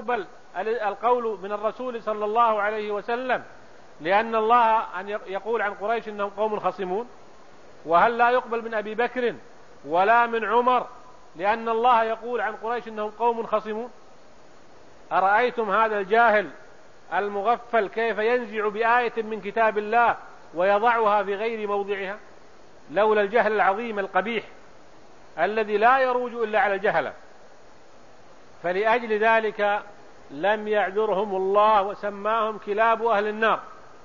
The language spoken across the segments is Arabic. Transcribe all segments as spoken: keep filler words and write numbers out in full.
يقبل القول من الرسول صلى الله عليه وسلم لأن الله أن يقول عن قريش إنهم قوم خصمون؟ وهل لا يقبل من أبي بكر ولا من عمر لأن الله يقول عن قريش إنهم قوم خصمون؟ أرأيتم هذا الجاهل المغفل كيف ينزع بآية من كتاب الله ويضعها في غير موضعها، لولا الجهل العظيم القبيح الذي لا يروج إلا على الجهلة. فلأجل ذلك لم يعذرهم الله وسماهم كلاب أهل النار،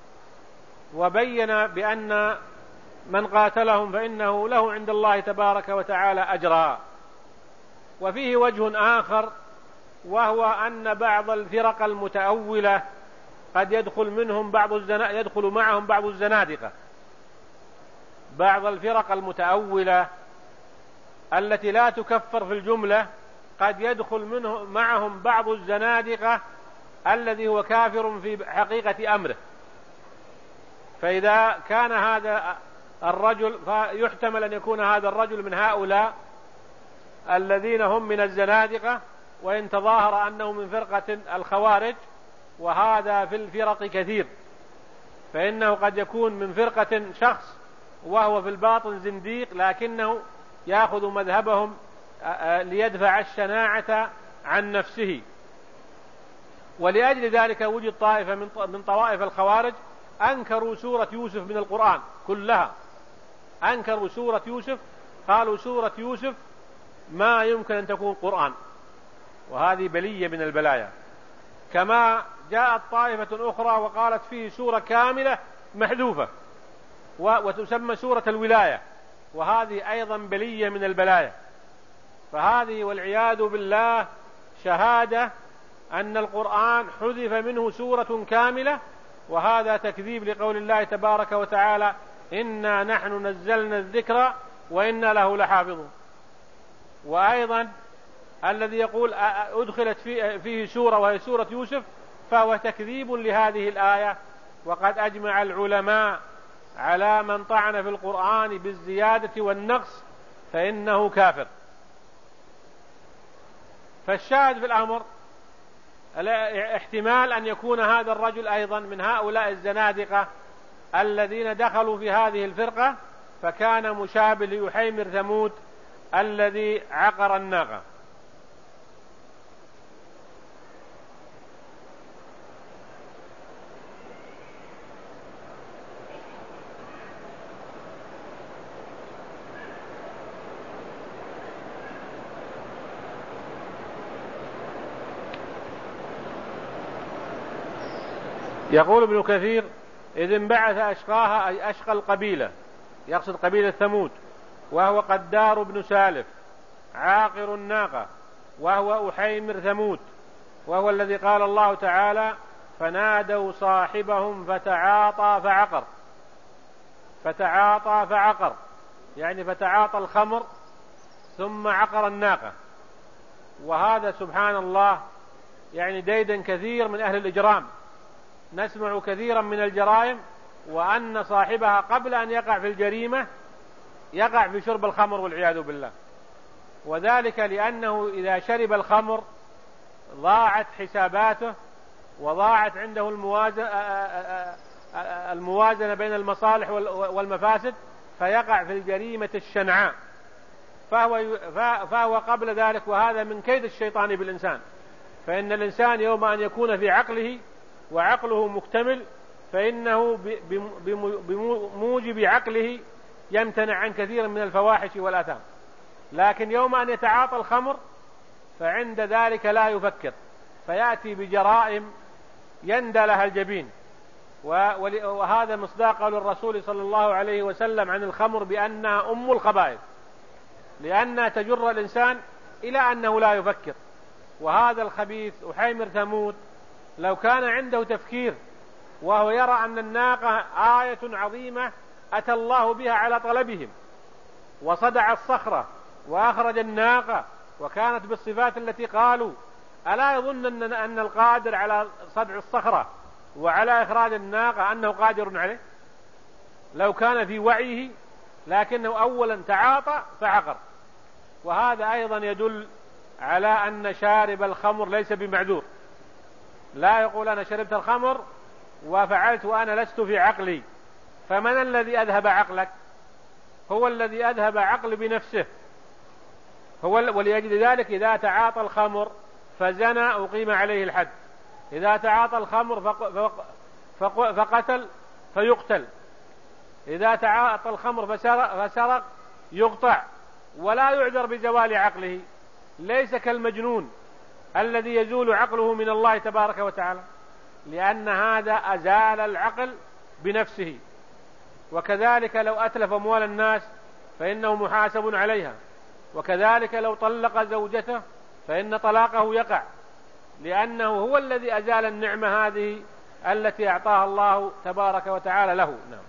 وبين بأن من قاتلهم فإنه له عند الله تبارك وتعالى أجرا. وفيه وجه آخر، وهو أن بعض الفرق المتأولة قد يدخل منهم بعض الزنا... يدخل معهم بعض الزنادقة. بعض الفرق المتأولة التي لا تكفر في الجملة قد يدخل منه معهم بعض الزنادقة الذي هو كافر في حقيقة أمره. فإذا كان هذا الرجل فيحتمل أن يكون هذا الرجل من هؤلاء الذين هم من الزنادقة، وإن تظاهر أنه من فرقة الخوارج، وهذا في الفرق كثير، فإنه قد يكون من فرقة شخص وهو في الباطن زنديق لكنه يأخذ مذهبهم ليدفع الشناعة عن نفسه. ولأجل ذلك وجد طائفة من طوائف الخوارج أنكروا سورة يوسف من القرآن كلها، أنكروا سورة يوسف، قالوا سورة يوسف ما يمكن أن تكون قرآن، وهذه بلية من البلايا. كما جاءت طائفة أخرى وقالت فيه سورة كاملة محذوفة وتسمى سورة الولاية، وهذه أيضا بلية من البلايا. فهذه والعياذ بالله شهادة أن القرآن حذف منه سورة كاملة، وهذا تكذيب لقول الله تبارك وتعالى إنا نحن نزلنا الذكر وإنا له لحافظون. وأيضا الذي يقول أدخلت فيه سورة وهي سورة يوسف فهو تكذيب لهذه الآية. وقد أجمع العلماء على من طعن في القرآن بالزيادة والنقص فإنه كافر. فالشاهد في الأمر احتمال أن يكون هذا الرجل أيضا من هؤلاء الزنادقة الذين دخلوا في هذه الفرقة، فكان مشابه ليحيمر ثمود الذي عقر الناقة. يقول ابن كثير إذ انبعث أشقاها أي أشقى القبيلة، يقصد قبيلة ثمود، وهو قدار بن سالف عاقر الناقة، وهو أحيمر ثمود، وهو الذي قال الله تعالى فنادوا صاحبهم فتعاطى فعقر. فتعاطى فعقر يعني فتعاطى الخمر ثم عقر الناقة. وهذا سبحان الله يعني ديدا كثير من أهل الإجرام، نسمع كثيرا من الجرائم وأن صاحبها قبل أن يقع في الجريمة يقع في شرب الخمر والعياذ بالله. وذلك لأنه إذا شرب الخمر ضاعت حساباته وضاعت عنده الموازنة بين المصالح والمفاسد، فيقع في الجريمة الشنعاء. فهو, فهو قبل ذلك، وهذا من كيد الشيطان بالإنسان. فإن الإنسان يوم أن يكون في عقله وعقله مكتمل فإنه بموجب عقله يمتنع عن كثير من الفواحش والآثام. لكن يوم أن يتعاطى الخمر فعند ذلك لا يفكر، فيأتي بجرائم يندى لها الجبين. وهذا مصداق قول الرسول صلى الله عليه وسلم عن الخمر بأنها أم الخبائث، لأنها تجر الإنسان إلى أنه لا يفكر. وهذا الخبيث أحيمر ثمود لو كان عنده تفكير وهو يرى أن الناقة آية عظيمة أتى الله بها على طلبهم وصدع الصخرة وأخرج الناقة وكانت بالصفات التي قالوا، ألا يظن أن القادر على صدع الصخرة وعلى إخراج الناقة أنه قادر عليه لو كان في وعيه؟ لكنه أولا تعاطى فعقر. وهذا أيضا يدل على أن شارب الخمر ليس بمعذور، لا يقول أنا شربت الخمر وفعلت وأنا لست في عقلي. فمن الذي أذهب عقلك؟ هو الذي أذهب عقل بنفسه. هو ولأجل ذلك إذا تعاطى الخمر فزنى أقيم عليه الحد، إذا تعاطى الخمر فقتل فيقتل، إذا تعاطى الخمر فسرق, فسرق يقطع، ولا يعذر بزوال عقله. ليس كالمجنون الذي يزول عقله من الله تبارك وتعالى، لأن هذا أزال العقل بنفسه. وكذلك لو أتلف أموال الناس فإنه محاسب عليها، وكذلك لو طلق زوجته فإن طلاقه يقع، لأنه هو الذي أزال النعمة هذه التي أعطاها الله تبارك وتعالى له. نعم.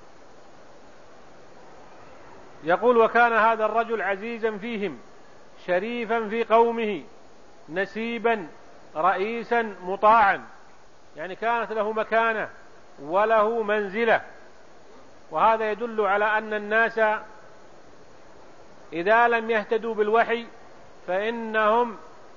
يقول: وكان هذا الرجل عزيزا فيهم شريفا في قومه نسيبا رئيسا مطاعا، يعني كانت له مكانة وله منزلة. وهذا يدل على أن الناس إذا لم يهتدوا بالوحي فإنهم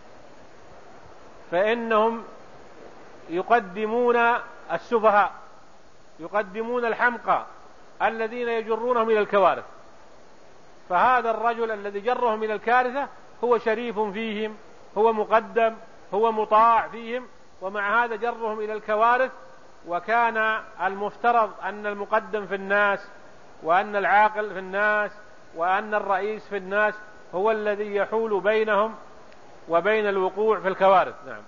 فإنهم يقدمون السفهاء، يقدمون الحمقى الذين يجرونهم إلى الكوارث. فهذا الرجل الذي جرهم إلى الكارثة هو شريف فيهم، هو مقدم، هو مطاع فيهم، ومع هذا جرهم إلى الكوارث. وكان المفترض أن المقدم في الناس، وأن العاقل في الناس، وأن الرئيس في الناس هو الذي يحول بينهم وبين الوقوع في الكوارث. نعم.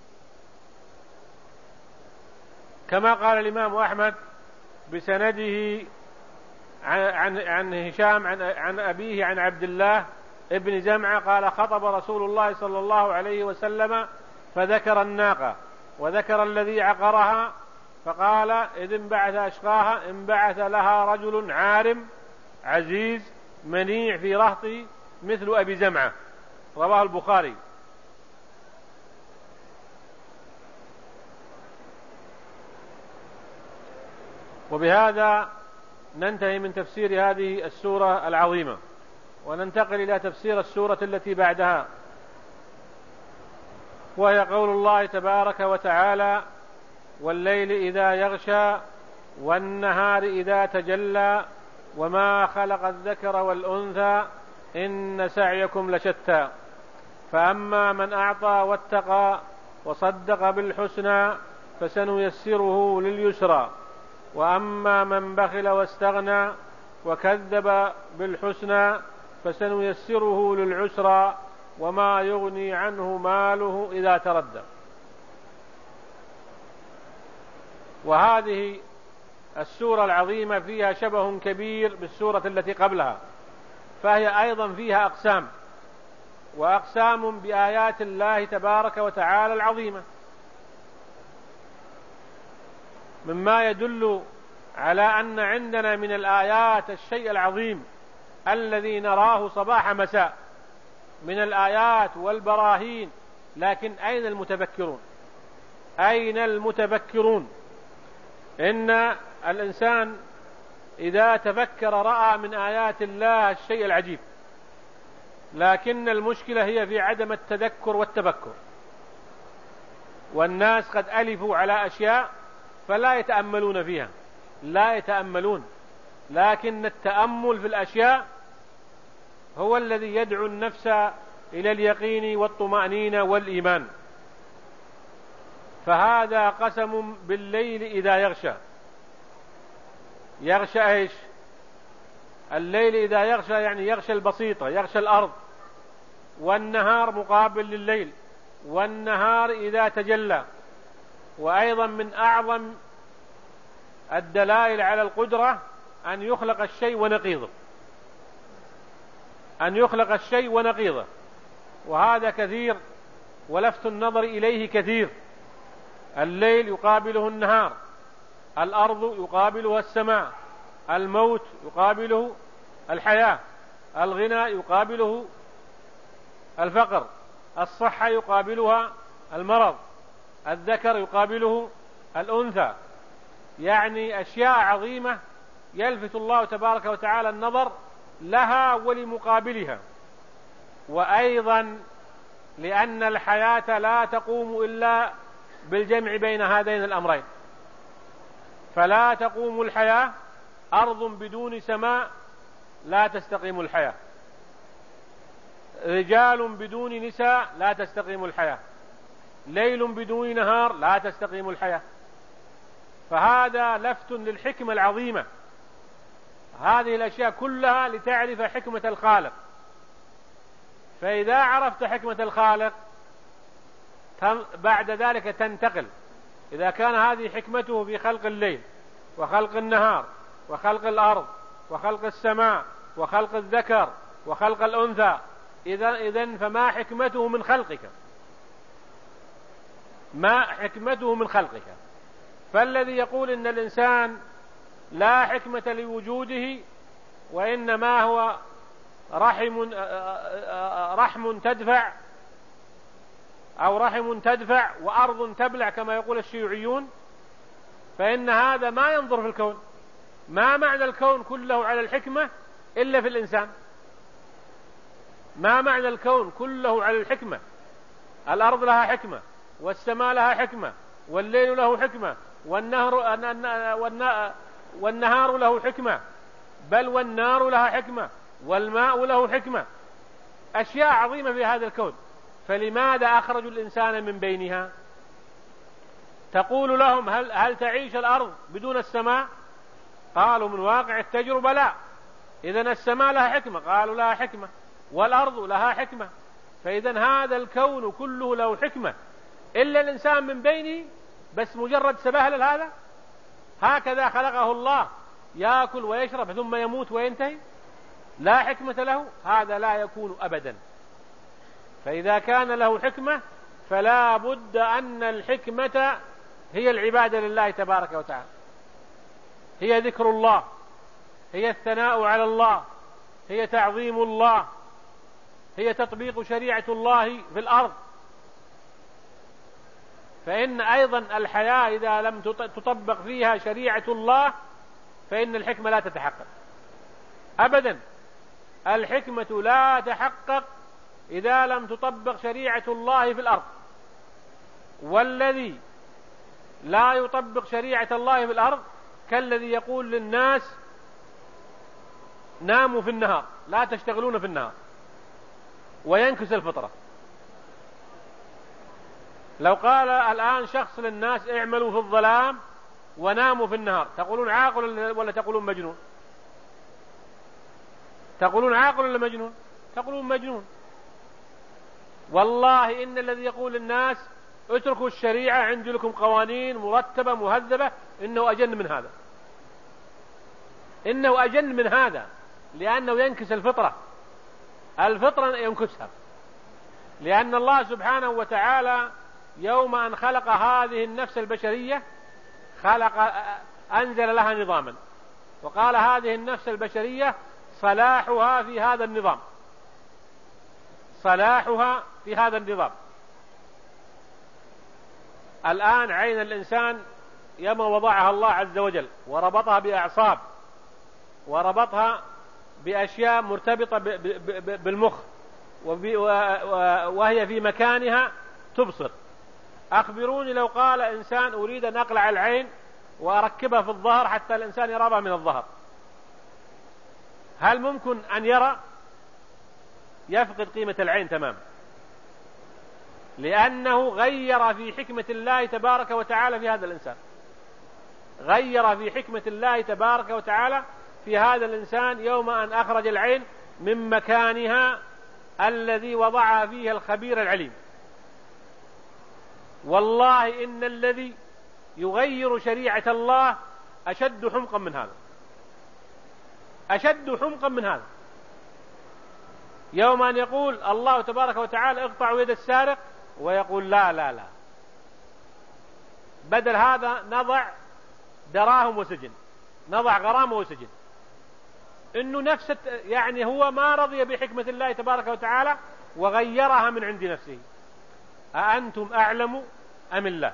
كما قال الإمام أحمد بسنده عن عن هشام عن عن أبيه عن عبد الله ابن زمعة قال: خطب رسول الله صلى الله عليه وسلم فذكر الناقة وذكر الذي عقرها، فقال: إذ انبعث أشقاها انبعث لها رجل عارم عزيز منيع في رهطه مثل أبي زمعة. رواه البخاري. وبهذا ننتهي من تفسير هذه السورة العظيمة، وننتقل إلى تفسير السورة التي بعدها، وهي قول الله تبارك وتعالى: والليل إذا يغشى والنهار إذا تجلى وما خلق الذكر والأنثى إن سعيكم لشتى فأما من أعطى واتقى وصدق بالحسنى فسنيسره لليسرى وأما من بخل واستغنى وكذب بالحسنى فسنيسره للعسرى وما يغني عنه ماله إذا تردى. وهذه السورة العظيمة فيها شبه كبير بالسورة التي قبلها، فهي أيضا فيها أقسام، وأقسام بآيات الله تبارك وتعالى العظيمة، مما يدل على أن عندنا من الآيات الشيء العظيم الذي نراه صباح مساء من الآيات والبراهين. لكن أين المتفكرون؟ أين المتفكرون؟ إن الإنسان إذا تفكر رأى من آيات الله الشيء العجيب، لكن المشكلة هي في عدم التذكر والتفكر. والناس قد ألفوا على أشياء فلا يتأملون فيها، لا يتأملون، لكن التأمل في الأشياء هو الذي يدعو النفس إلى اليقين والطمأنينة والإيمان. فهذا قسم بالليل إذا يغشى. يغشى إيش؟ الليل إذا يغشى يعني يغشى البسيطة، يغشى الأرض، والنهار مقابل لليل، والنهار إذا تجلى. وأيضا من أعظم الدلائل على القدرة أن يخلق الشيء ونقيضه، أن يخلق الشيء ونقيضه، وهذا كثير ولفت النظر إليه كثير. الليل يقابله النهار، الأرض يقابلها السماء، الموت يقابله الحياة، الغنى يقابله الفقر، الصحة يقابلها المرض، الذكر يقابله الأنثى. يعني أشياء عظيمة يلفت الله تبارك وتعالى النظر لها ولمقابلها. وأيضا لأن الحياة لا تقوم إلا بالجمع بين هذين الأمرين. فلا تقوم الحياة، أرض بدون سماء لا تستقيم الحياة، رجال بدون نساء لا تستقيم الحياة، ليل بدون نهار لا تستقيم الحياة. فهذا لفت للحكمة العظيمة، هذه الأشياء كلها لتعرف حكمة الخالق. فإذا عرفت حكمة الخالق بعد ذلك تنتقل. إذا كان هذه حكمته في خلق الليل وخلق النهار وخلق الأرض وخلق السماء وخلق الذكر وخلق الأنثى، إذن فما حكمته من خلقك؟ ما حكمته من خلقك؟ فالذي يقول إن الإنسان لا حكمة لوجوده وإنما هو رحم رحم تدفع أو رحم تدفع وأرض تبلع كما يقول الشيوعيون، فإن هذا ما ينظر في الكون. ما معنى الكون كله على الحكمة إلا في الإنسان؟ ما معنى الكون كله على الحكمة؟ الأرض لها حكمة، والسماء لها حكمة، والليل له حكمة، والنهر والنهار له حكمة، بل والنار لها حكمة، والماء له حكمة. أشياء عظيمة في هذا الكون، فلماذا أخرجوا الإنسان من بينها؟ تقول لهم هل, هل تعيش الأرض بدون السماء؟ قالوا من واقع التجربة لا. إذن السماء لها حكمة؟ قالوا لها حكمة، والأرض لها حكمة. فإذن هذا الكون كله له حكمة إلا الإنسان من بينه، بس مجرد سبهلل هذا. هكذا خلقه الله، يأكل ويشرب ثم يموت وينتهي، لا حكمة له. هذا لا يكون أبدا. فإذا كان له حكمة فلا بد أن الحكمة هي العبادة لله تبارك وتعالى، هي ذكر الله، هي الثناء على الله، هي تعظيم الله، هي تطبيق شريعة الله في الأرض. فإن أيضا الحياة إذا لم تطبق فيها شريعة الله فإن الحكمة لا تتحقق أبدا. الحكمة لا تحقق إذا لم تطبق شريعة الله في الأرض. والذي لا يطبق شريعة الله في الأرض كالذي يقول للناس ناموا في النهار لا تشتغلون في النهار، وينكس الفطرة. لو قال الآن شخص للناس اعملوا في الظلام وناموا في النهار، تقولون عاقل ولا تقولون مجنون؟ تقولون عاقل ولا مجنون؟ تقولون مجنون. والله إن الذي يقول للناس اتركوا الشريعة، عندي لكم قوانين مرتبة مهذبة، إنه أجن من هذا، إنه أجن من هذا، لأنه ينكس الفطرة. الفطرة ينكسها، لأن الله سبحانه وتعالى يوم أن خلق هذه النفس البشرية خلق أنزل لها نظاما، وقال هذه النفس البشرية صلاحها في هذا النظام، صلاحها في هذا النظام. الآن عين الإنسان يوم وضعها الله عز وجل وربطها بأعصاب، وربطها بأشياء مرتبطة بالمخ، وهي في مكانها تبصر. أخبروني لو قال إنسان أريد أن أقلع العين وأركبها في الظهر حتى الإنسان يرى من الظهر، هل ممكن أن يرى؟ يفقد قيمة العين تماما، لأنه غير في حكمة الله تبارك وتعالى في هذا الإنسان، غير في حكمة الله تبارك وتعالى في هذا الإنسان يوم أن أخرج العين من مكانها الذي وضعها فيه الخبير العليم. والله إن الذي يغير شريعة الله أشد حمقا من هذا، أشد حمقا من هذا. يوم أن يقول الله تبارك وتعالى اقطعوا يد السارق، ويقول لا لا لا، بدل هذا نضع دراهم وسجن، نضع غرامة وسجن. إنه نفس يعني هو ما رضي بحكمة الله تبارك وتعالى وغيرها من عند نفسه. أأنتم أعلم أم الله؟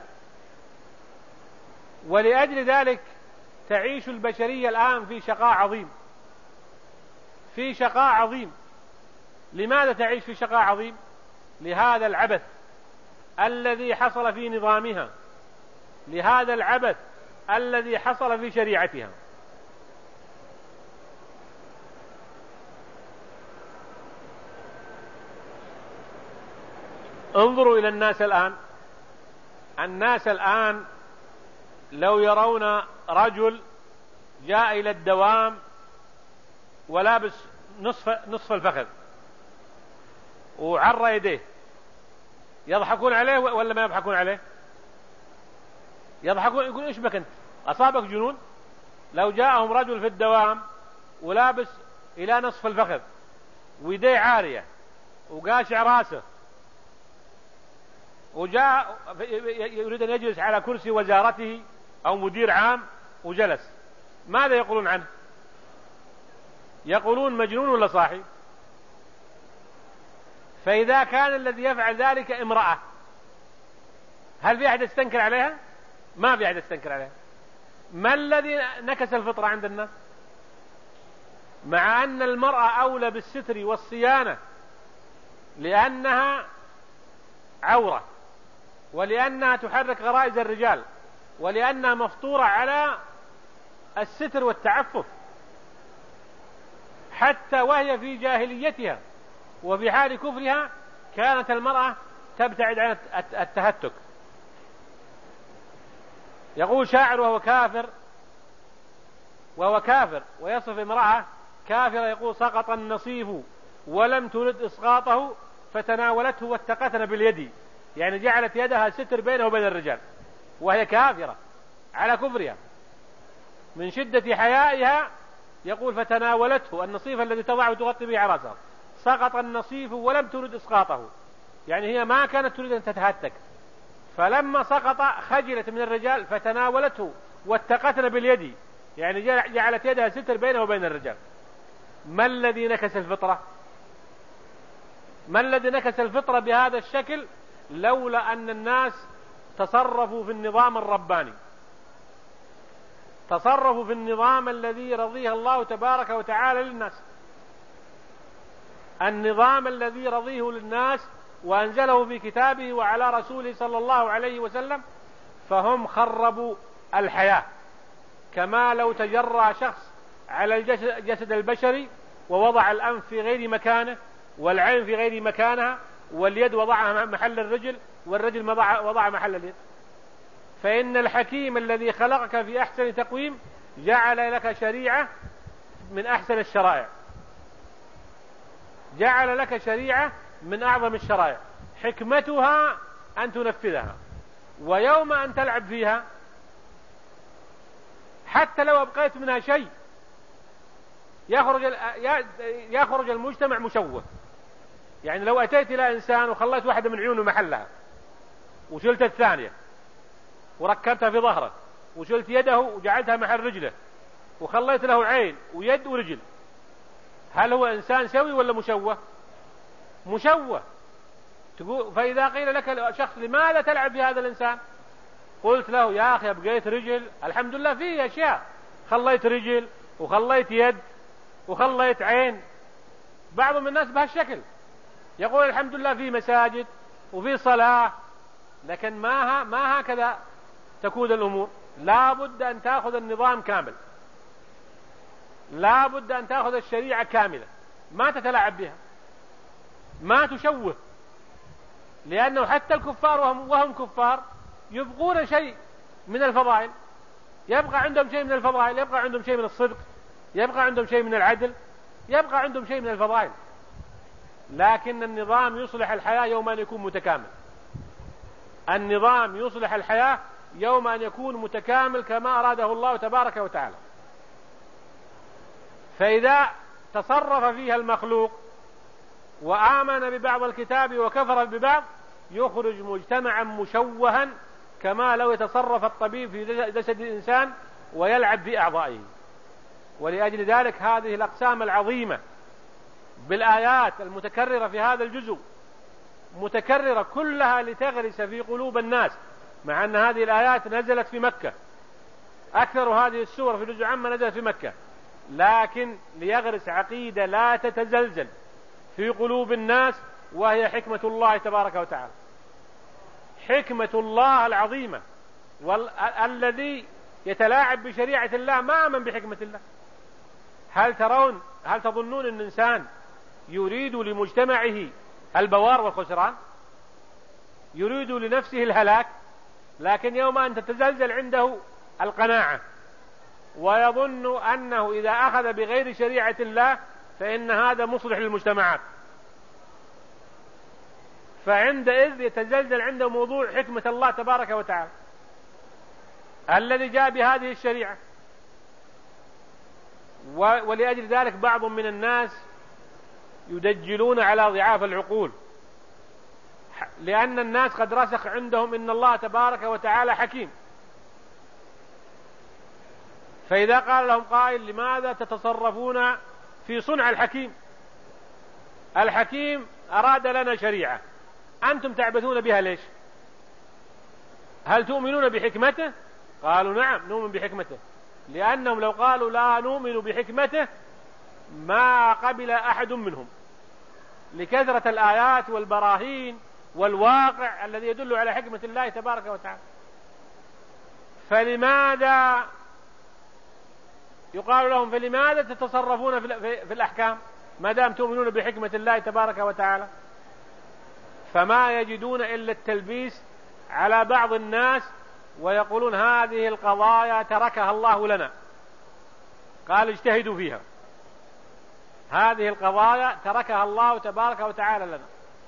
ولأجل ذلك تعيش البشرية الآن في شقاء عظيم، في شقاء عظيم. لماذا تعيش في شقاء عظيم؟ لهذا العبث الذي حصل في نظامها لهذا العبث الذي حصل في شريعتها. انظروا إلى الناس الآن. الناس الآن لو يرون رجل جاء إلى الدوام ولابس نصف, نصف الفخذ وعر يديه، يضحكون عليه ولا ما يضحكون عليه؟ يضحكون، يقول إيش بك أنت؟ أصابك جنون؟ لو جاءهم رجل في الدوام ولابس إلى نصف الفخذ ويديه عارية وقاشع راسه وجاء يريد أن يجلس على كرسي وزارته أو مدير عام وجلس، ماذا يقولون عنه؟ يقولون مجنون ولا صاحي؟ فإذا كان الذي يفعل ذلك امرأة، هل في أحد يستنكر عليها؟ ما في أحد يستنكر عليها. ما الذي نكس الفطرة عند الناس؟ مع أن المرأة أولى بالستر والصيانة لأنها عورة، ولأنها تحرك غرائز الرجال، ولأنها مفطورة على الستر والتعفف، حتى وهي في جاهليتها وفي حال كفرها كانت المرأة تبتعد عن التهتك. يقول شاعر وهو كافر وهو كافر ويصف امرأة كافرة، يقول سقط النصيف ولم ترد إسقاطه فتناولته واتقتنا باليد، يعني جعلت يدها ستر بينه وبين الرجال وهي كافرة على كفرها من شدة حيائها. يقول فتناولته، النصيف الذي تضعه وتغطي به على رأسها، سقط النصيف ولم ترد إسقاطه، يعني هي ما كانت تريد أن تتهتك، فلما سقط خجلت من الرجال فتناولته واتقتنا باليد، يعني جعلت يدها ستر بينه وبين الرجال. ما الذي نكس الفطرة؟ ما الذي نكس الفطرة بهذا الشكل؟ لولا أن الناس تصرفوا في النظام الرباني، تصرفوا في النظام الذي رضيه الله تبارك وتعالى للناس، النظام الذي رضيه للناس وأنزله في كتابه وعلى رسوله صلى الله عليه وسلم، فهم خربوا الحياة. كما لو تجرى شخص على الجسد البشري ووضع الأنف في غير مكانه والعين في غير مكانها واليد وضعها محل الرجل والرجل وضع محل اليد. فإن الحكيم الذي خلقك في أحسن تقويم جعل لك شريعة من أحسن الشرائع، جعل لك شريعة من أعظم الشرائع، حكمتها أن تنفذها، ويوم أن تلعب فيها حتى لو أبقيت منها شيء يخرج يخرج المجتمع مشوه. يعني لو أتيت إلى إنسان وخليت واحدة من عيونه محلها وشلت الثانية وركبتها في ظهره وشلت يده وجعلتها محل رجله وخليت له عين ويد ورجل، هل هو إنسان سوي ولا مشوه؟ مشوه. تقول فإذا قيل لك شخص لماذا تلعب بهذا الإنسان؟ قلت له يا أخي بقيت رجل، الحمد لله فيه أشياء، خليت رجل وخليت يد وخليت عين. بعض من الناس بهالشكل يقول الحمد لله في مساجد وفي صلاة، لكن ما ما هكذا تكون الأمور. لا بد أن تأخذ النظام كامل، لا بد أن تأخذ الشريعة كاملة، ما تتلاعب بها، ما تشوه، لأنه حتى الكفار وهم, وهم كفار يبقون شيء من الفضائل، يبقى عندهم شيء من الفضائل، يبقى عندهم شيء من الصدق، يبقى عندهم شيء من العدل، يبقى عندهم شيء من الفضائل. لكن النظام يصلح الحياة يوم أن يكون متكامل، النظام يصلح الحياة يوم أن يكون متكامل كما أراده الله تبارك وتعالى. فإذا تصرف فيها المخلوق وآمن ببعض الكتاب وكفر ببعض يخرج مجتمعا مشوها، كما لو يتصرف الطبيب في جسد الإنسان ويلعب في أعضائه. ولأجل ذلك هذه الأقسام العظيمة بالآيات المتكررة في هذا الجزء متكررة كلها لتغرس في قلوب الناس، مع أن هذه الآيات نزلت في مكة، أكثر هذه السور في الجزء عامة نزلت في مكة، لكن ليغرس عقيدة لا تتزلزل في قلوب الناس، وهي حكمة الله تبارك وتعالى، حكمة الله العظيمة والذي يتلاعب بشريعة الله ما آمن بحكمة الله. هل ترون هل تظنون أن إنسان يريد لمجتمعه البوار والخسران، يريد لنفسه الهلاك، لكن يوم أن تتزلزل عنده القناعة ويظن أنه إذا أخذ بغير شريعة الله فإن هذا مصلح للمجتمعات، فعندئذ يتزلزل عنده موضوع حكمة الله تبارك وتعالى الذي جاء بهذه الشريعة. ولأجل ذلك بعض من الناس يدجلون على ضعاف العقول، لأن الناس قد رسخ عندهم إن الله تبارك وتعالى حكيم، فإذا قال لهم قائل لماذا تتصرفون في صنع الحكيم؟ الحكيم أراد لنا شريعة أنتم تعبثون بها ليش؟ هل تؤمنون بحكمته؟ قالوا نعم نؤمن بحكمته، لأنهم لو قالوا لا نؤمن بحكمته ما قبل أحد منهم، لكثرة الآيات والبراهين والواقع الذي يدل على حكمة الله تبارك وتعالى. فلماذا يقال لهم فلماذا تتصرفون في الأحكام ما دام تؤمنون بحكمة الله تبارك وتعالى؟ فما يجدون إلا التلبيس على بعض الناس، ويقولون هذه القضايا تركها الله لنا، قال اجتهدوا فيها، هذه القضايا تركها الله تبارك وتعالى لنا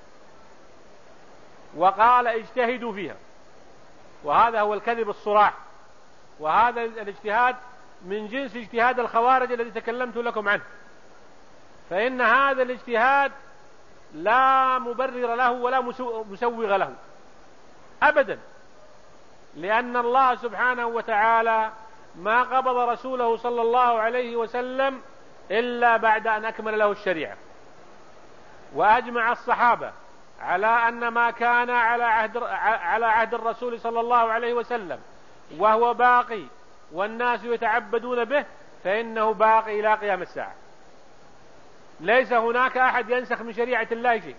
وقال اجتهدوا فيها، وهذا هو الكذب الصراح، وهذا الاجتهاد من جنس اجتهاد الخوارج الذي تكلمت لكم عنه. فإن هذا الاجتهاد لا مبرر له ولا مسوغ له أبدا، لأن الله سبحانه وتعالى ما قبض رسوله صلى الله عليه وسلم إلا بعد أن أكمل له الشريعة، وأجمع الصحابة على أن ما كان على عهد على عهد الرسول صلى الله عليه وسلم وهو باقي والناس يتعبدون به فإنه باقي إلى قيام الساعة. ليس هناك أحد ينسخ من شريعة الله شيء،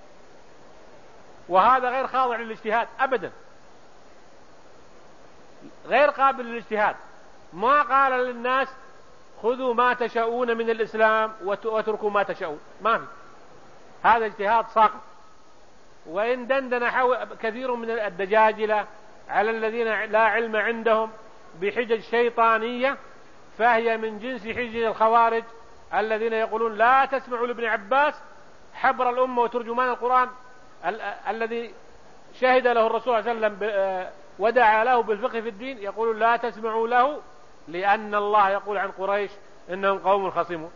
وهذا غير خاضع للاجتهاد أبدا، غير قابل للاجتهاد. ما قال للناس خذوا ما تشاءون من الإسلام واتركوا ما تشاءون، ما في، هذا اجتهاد ساقط. وإن دندن كثير من الدجاجلة على الذين لا علم عندهم بحجج شيطانية، فهي من جنس حجج الخوارج الذين يقولون لا تسمعوا لابن عباس حبر الأمة وترجمان القرآن ال الذي شهد له الرسول صلى الله عليه وسلم ودعا له بالفقه في الدين، يقولون لا تسمعوا له لأن الله يقول عن قريش إنهم قوم خصمون.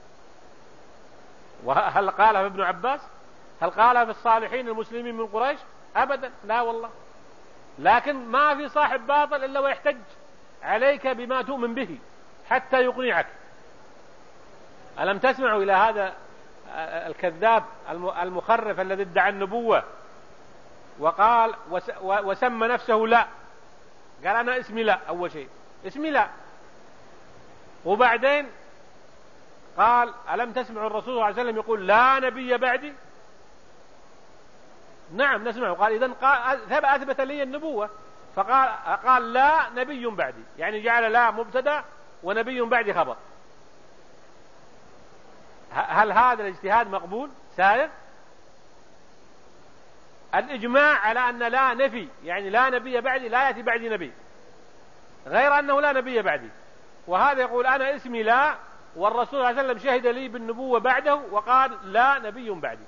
وهل قالها ابن عباس؟ هل قالها في الصالحين المسلمين من قريش؟ أبدا، لا والله. لكن ما في صاحب باطل إلا ويحتج عليك بما تؤمن به حتى يقنعك. ألم تسمعوا إلى هذا الكذاب المخرف الذي ادعى النبوة وقال وسمى نفسه لا، قال أنا اسمي لا، أول شيء اسمي لا، وبعدين قال ألم تسمعوا الرسول صلى الله عليه وسلم يقول لا نبي بعدي؟ نعم نسمعه. قال إذن أثبت لي النبوة، فقال قال لا نبي بعدي، يعني جعل لا مبتدأ ونبي بعدي خبر. هل هذا الاجتهاد مقبول سائر؟ الإجماع على أن لا نفي، يعني لا نبي بعدي، لا يأتي بعدي نبي، غير أنه لا نبي بعدي. وهذا يقول أنا اسمي لا، والرسول صلى الله عليه وسلم شهد لي بالنبوة بعده وقال لا نبي بعدي.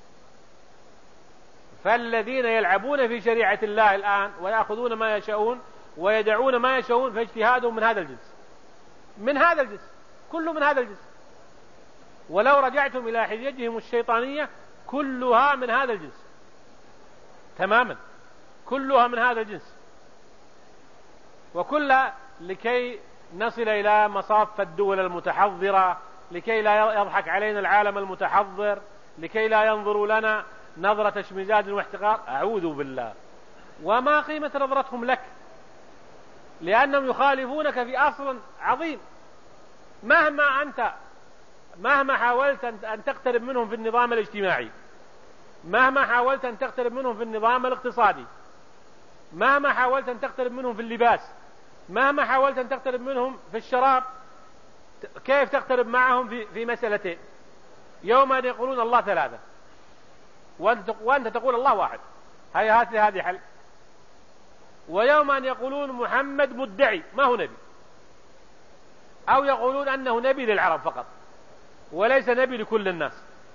فالذين يلعبون في شريعة الله الآن ويأخذون ما يشاءون ويدعون ما يشاءون فاجتهادهم من هذا الجنس، من هذا الجنس، كله من هذا الجنس. ولو رجعتم إلى حججهم الشيطانية كلها من هذا الجنس تماما، كلها من هذا الجنس، وكلها لكي نصل إلى مصاف الدول المتحضرة، لكي لا يضحك علينا العالم المتحضر، لكي لا ينظروا لنا نظرة اشمئزاز واحتقار. أعوذ بالله. وما قيمة نظرتهم لك؟ لأنهم يخالفونك في أصل عظيم. مهما أنت مهما حاولت أن تقترب منهم في النظام الاجتماعي، مهما حاولت أن تقترب منهم في النظام الاقتصادي، مهما حاولت أن تقترب منهم في اللباس، مهما حاولت أن تقترب منهم في الشراب، كيف تقترب معهم في, في مسألتين؟ يوم أن يقولون الله ثلاثة وأنت تقول الله واحد، هي هذه هذه حل. ويوم أن يقولون محمد مدعي ما هو نبي، أو يقولون أنه نبي للعرب فقط وليس نبي لكل الناس.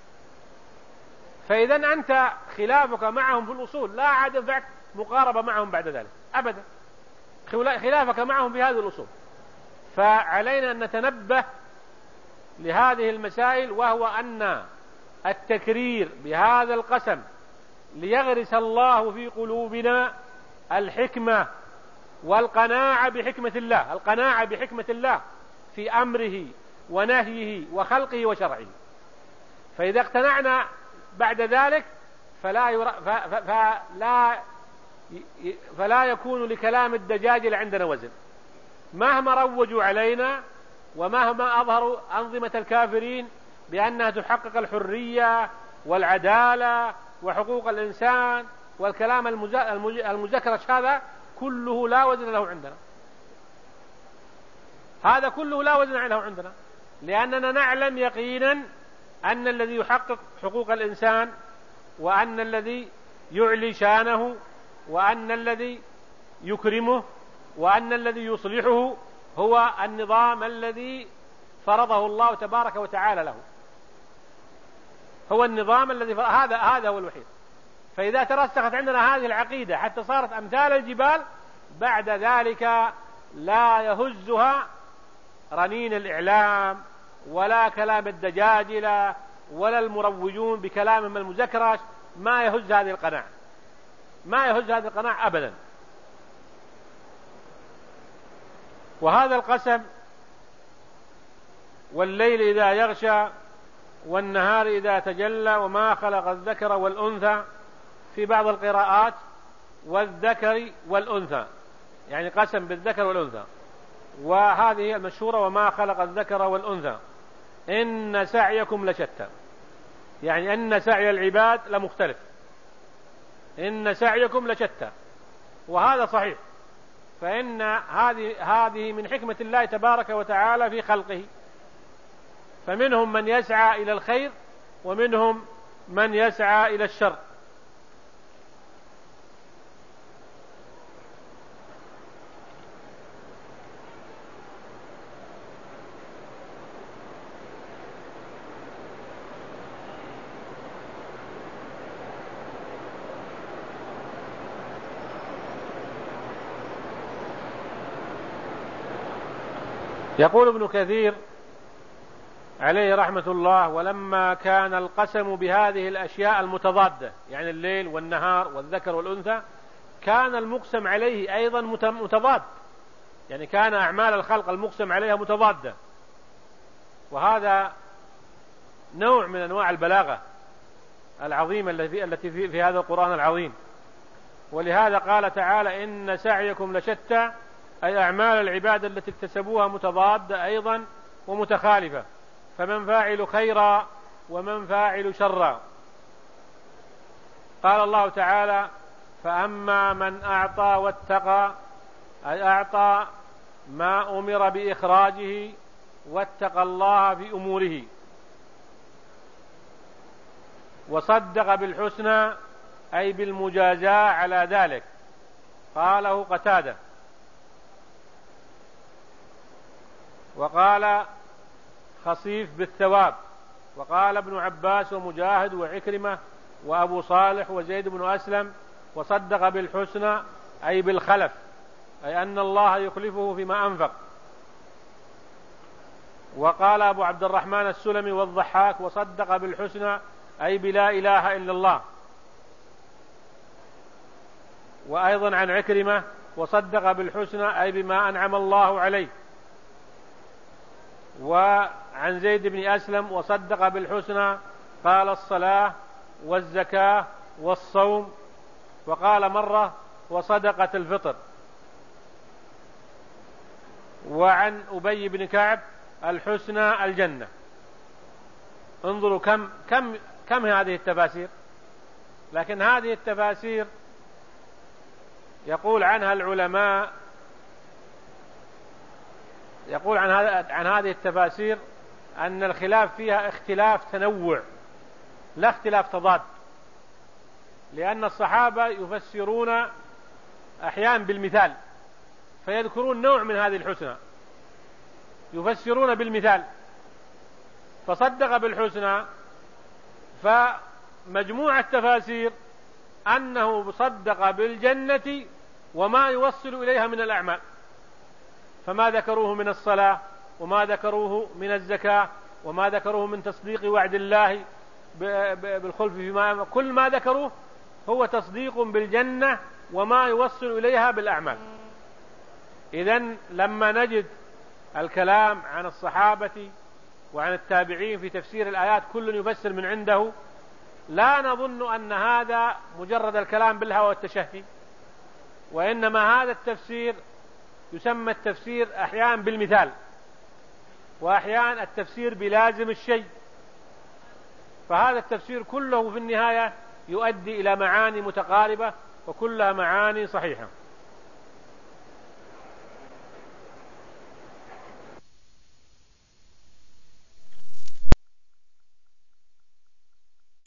فإذا أنت خلافك معهم في الأصول لا عاد ينفعك مقاربة معهم بعد ذلك أبدا، خلافك معهم في هذه الأصول. فعلينا أن نتنبه لهذه المسائل، وهو أن التكرير بهذا القسم ليغرس الله في قلوبنا الحكمة والقناعة بحكمة الله، القناعة بحكمة الله في أمره ونهيه وخلقه وشرعه. فإذا اقتنعنا بعد ذلك فلا, ير... ف... ف... فلا... فلا يكون لكلام الدجاجل عندنا وزن، مهما روجوا علينا ومهما أظهروا أنظمة الكافرين بأنها تحقق الحرية والعدالة وحقوق الإنسان والكلام المز... المز... المزكرش، هذا كله لا وزن له عندنا، هذا كله لا وزن له عندنا، لأننا نعلم يقينا أن الذي يحقق حقوق الإنسان وأن الذي يعلي شانه وأن الذي يكرمه وأن الذي يصلحه هو النظام الذي فرضه الله تبارك وتعالى له، هو النظام الذي فرض. هذا هذا هو الوحيد. فإذا ترسخت عندنا هذه العقيدة حتى صارت أمثال الجبال، بعد ذلك لا يهزها رنين الإعلام ولا كلام الدجاجلة ولا المروجون بكلامهم المزكرش، ما يهز هذه القناعة، ما يهز هذه القناعة أبدا. وهذا القسم والليل إذا يغشى والنهار إذا تجلى وما خلق الذكر والأنثى، في بعض القراءات والذكر والأنثى، يعني قسم بالذكر والأنثى، وهذه المشهورة وما خلق الذكر والأنثى إن سعيكم لشتى، يعني أن سعي العباد لمختلف، إن سعيكم لشتى، وهذا صحيح. فإن هذه هذه من حكمة الله تبارك وتعالى في خلقه، فمنهم من يسعى إلى الخير ومنهم من يسعى إلى الشر. يقول ابن كثير عليه رحمة الله: ولما كان القسم بهذه الأشياء المتضادة، يعني الليل والنهار والذكر والأنثى، كان المقسم عليه أيضا متضاد، يعني كان أعمال الخلق المقسم عليها متضادة، وهذا نوع من أنواع البلاغة العظيمة التي في, في هذا القرآن العظيم. ولهذا قال تعالى: إن سعيكم لشتى، أي أعمال العباد التي اكتسبوها متضادة أيضا ومتخالفة، فمن فاعل خيرا ومن فاعل شرا. قال الله تعالى: فأما من أعطى واتقى، أي أعطى ما أمر بإخراجه واتقى الله في أموره، وصدق بالحسنى، أي بالمجازاة على ذلك. قاله قتادة. وقال خصيف بالثواب. وقال ابن عباس ومجاهد وعكرمة وأبو صالح وزيد بن أسلم: وصدق بالحسنى، أي بالخلف، أي أن الله يخلفه فيما أنفق. وقال أبو عبد الرحمن السلمي والضحاك: وصدق بالحسنى، أي بلا إله إلا الله. وأيضا عن عكرمة: وصدق بالحسنى، أي بما أنعم الله عليه. وعن زيد بن أسلم: وصدق بالحسنى، قال الصلاة والزكاة والصوم. وقال مرة: وصدقة الفطر. وعن أبي بن كعب: الحسنى الجنة. انظروا كم كم كم هذه التفاسير، لكن هذه التفاسير يقول عنها العلماء، يقول عن هذا عن هذه التفاسير أن الخلاف فيها اختلاف تنوع لا اختلاف تضاد، لأن الصحابة يفسرون أحيانا بالمثال فيذكرون نوع من هذه الحسنى، يفسرون بالمثال فصدق بالحسنى، فمجموع التفاسير أنه صدق بالجنة وما يوصل إليها من الأعمال، فما ذكروه من الصلاة وما ذكروه من الزكاة وما ذكروه من تصديق وعد الله بالخلف فيما، كل ما ذكروه هو تصديق بالجنة وما يوصل إليها بالأعمال. إذن لما نجد الكلام عن الصحابة وعن التابعين في تفسير الآيات كل يفسر من عنده، لا نظن أن هذا مجرد الكلام بالهوى والتشهي، وإنما هذا التفسير يسمى التفسير أحيانا بالمثال، وأحيانا التفسير بلازم الشيء، فهذا التفسير كله في النهاية يؤدي إلى معاني متقاربة وكلها معاني صحيحة.